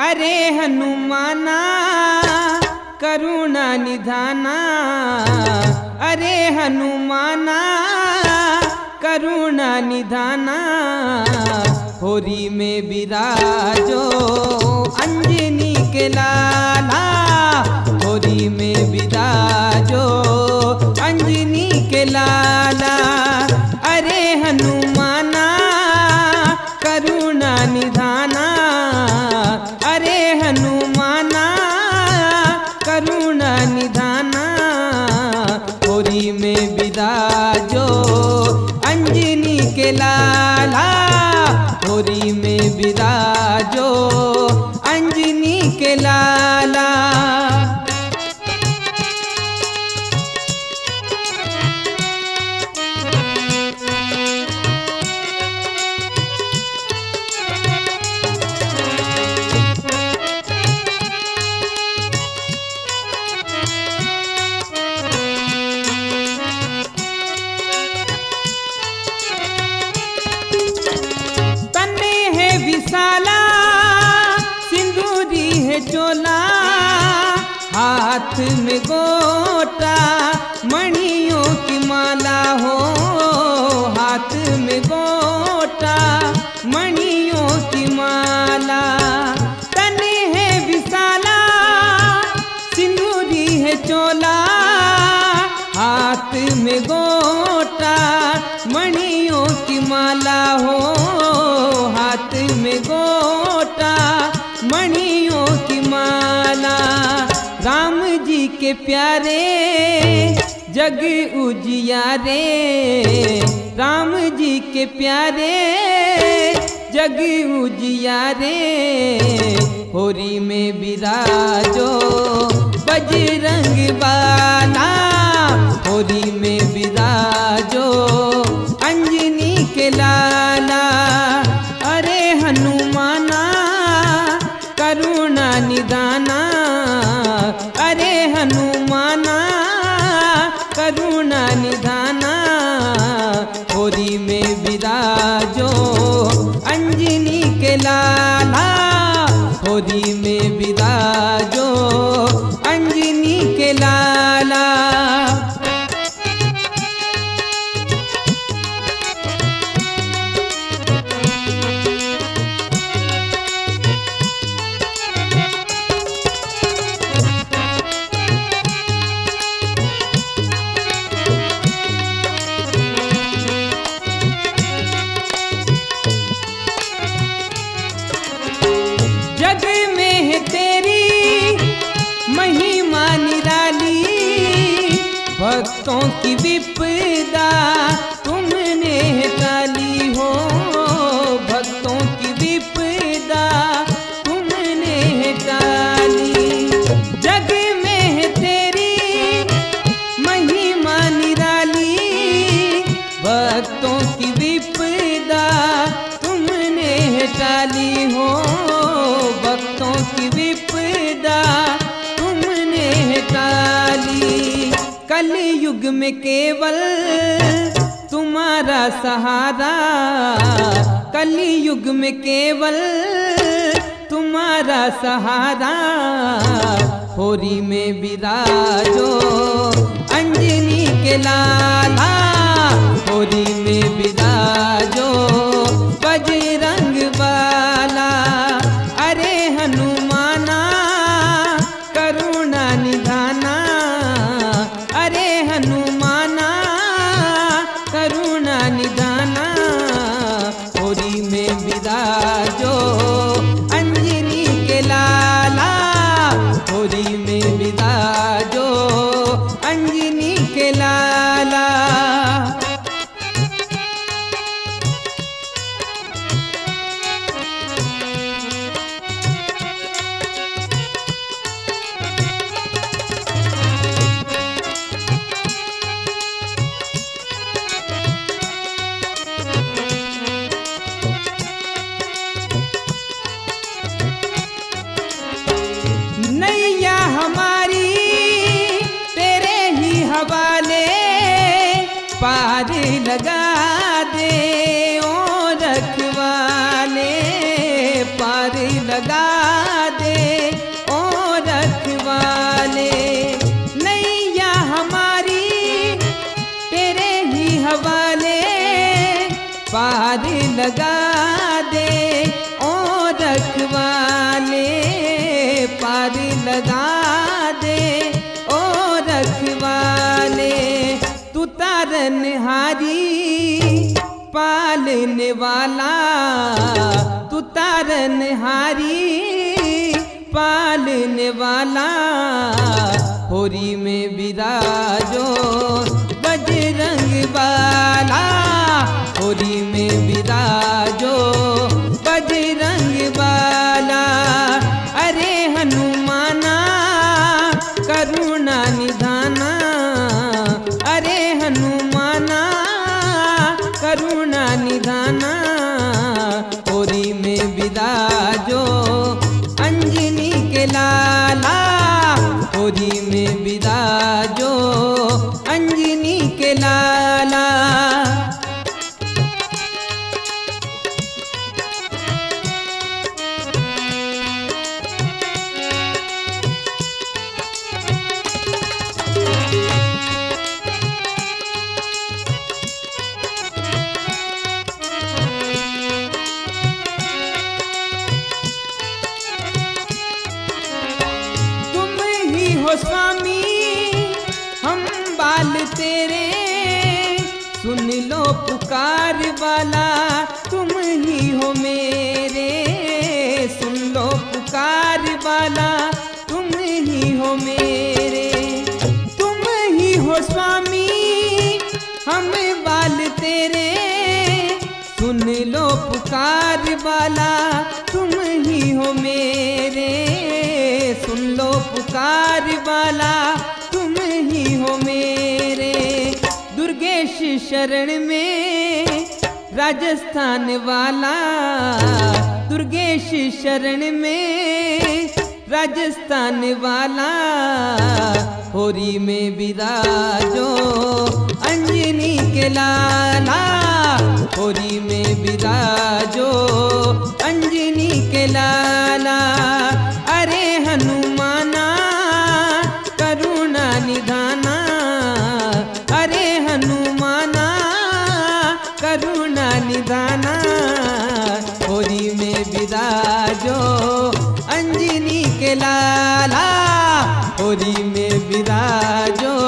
अरे हनुमाना करुणा निधाना, अरे हनुमाना करुणा निधाना, होरी में विराजो अंजनी के लाला, होरी में विराजो अंजनी के लाला। अरे हनुमाना करुणा निधाना, अरे हनुमाना करुणा निधाना, होरी में विराजो अंजनी के लाला, होरी में विराजो अंजनी के लाला। विशाला सिंदूरी है चोला, हाथ में गोटा मणियों की माला हो, हाथ में गोटा मणियों की माला। तने है विशाला सिंदूरी है चोला, हाथ में गोटा मणियों की माला हो, हाथ में गोटा मणियों की माला। राम जी के प्यारे जग उजियारे, राम जी के प्यारे जग उजियारे, होरी में विराजो बजरंग बाला, होरी में विराजो अंजनी के लाला। अरे हनुमाना करुणा निधाना, अरे हनुमाना करुणा निधाना, होरी में विराजो अंजनी के लाला, होरी में विराजो अंजनी के लाला। जग में है तेरी महिमा निराली, भक्तों की विपदा तुमने है टाली हो, भक्तों की विपदा तुमने है टाली। जग में है तेरी महिमा निराली, भक्तों की विपदा तुमने है टाली हो, भक्तों की विपदा तुमने है टाली। कलयुग में केवल तुम्हारा सहारा, कलयुग में केवल तुम्हारा सहारा, होरी में विराजो अंजनी के लाला, होरी में विराजो बजरंग बाला। अरे हनुमाना करुणा निधाना, अरे हनुमाना करुणा निधाना, होरी में विराजो अंजनी के लाला, होरी में विराजो अंजनी के लाला। नैया हमारी तेरे ही हवाले, पार लगा दे ओ रखवाले, पार लगा पालने वाला तू तारनहारी, पालने वाला होरी में विराजो बजरंग बाला, होरी में विराजो बजरंग बाला। अरे हनुमाना करुणा निधाना, अरे हनुमाना करुणा निधाना, होरी में विराजो अंजनी के लाला, होरी में विराजो अंजनी के लाला। हो स्वामी हम बाल तेरे, सुन लो पुकार वाला तुम ही हो मेरे, सुन लो पुकार वाला तुम ही हो मेरे। तुम ही हो स्वामी हम बाल तेरे, सुन लो पुकार वाला तुम ही हो मेरे, सुन लो पुकार वाला तुम ही हो मेरे। दुर्गेश शरण में राजस्थान वाला, दुर्गेश शरण में राजस्थान वाला, होरी में विराजो अंजनी के लाला, होरी में विराजो अंजनी के लाला। अरे हनुमाना करुणा निधाना, अरे हनुमाना करुणा निधाना, होरी में विराजो अंजनी के लाला, होरी में विराजो